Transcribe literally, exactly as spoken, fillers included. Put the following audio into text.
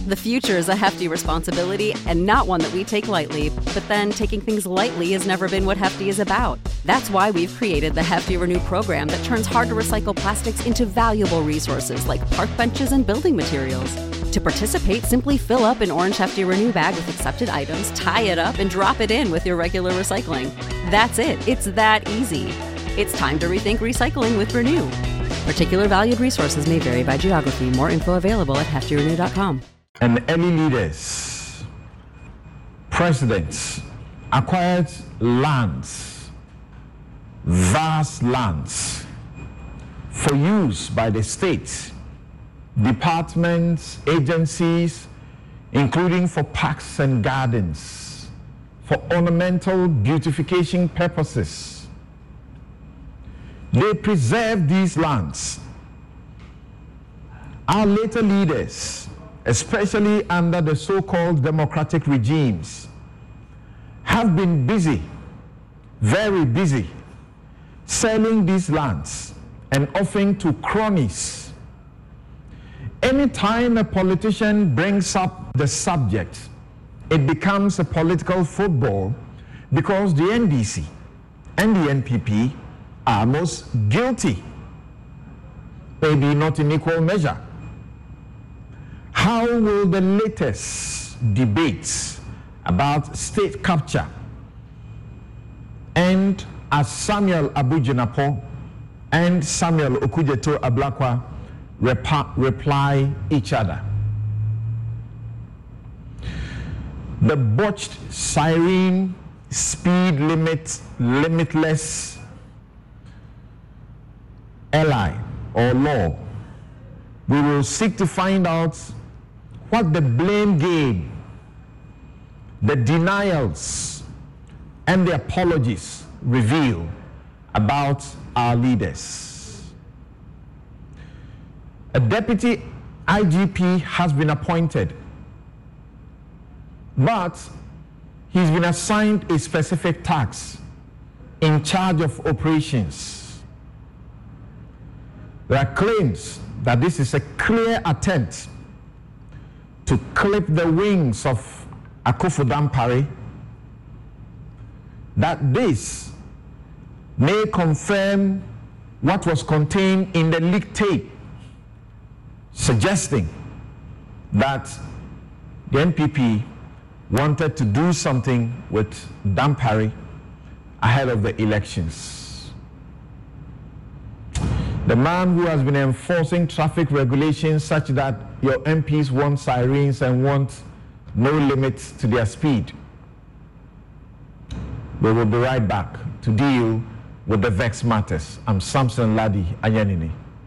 The future is a hefty responsibility and not one that we take lightly, but then taking things lightly has never been what Hefty is about. That's why we've created the Hefty Renew program that turns hard-to-recycle plastics into valuable resources like park benches and building materials. To participate, simply fill up an orange Hefty Renew bag with accepted items, tie it up, and drop it in with your regular recycling. That's it. It's that easy. It's time to rethink recycling with Renew. Particular valued resources may vary by geography. More info available at hefty renew dot com. And early leaders, presidents, acquired lands, vast lands, for use by the state, departments, agencies, including for parks and gardens, for ornamental beautification purposes. They preserve these lands. Our later leaders, especially under the so-called democratic regimes, have been busy, very busy, selling these lands and offering to cronies. Anytime a politician brings up the subject, it becomes a political football because the N D C and the N P P are most guilty, maybe not in equal measure. How will the latest debates about state capture and as Samuel Abu Jinapor and Samuel Okudzeto Ablakwa repa- reply each other? The botched siren, speed limit, limitless ally or law. We will seek to find out what the blame game, the denials, and the apologies reveal about our leaders. A deputy I G P has been appointed, but he's been assigned a specific task in charge of operations. There are claims that this is a clear attempt to clip the wings of Akufo Dampare, that this may confirm what was contained in the leaked tape, suggesting that the N P P wanted to do something with Dampare ahead of the elections. The man who has been enforcing traffic regulations such that your M Ps want sirens and want no limits to their speed. We will be right back to deal with the vexed matters. I'm Samson Ladi Anyanini.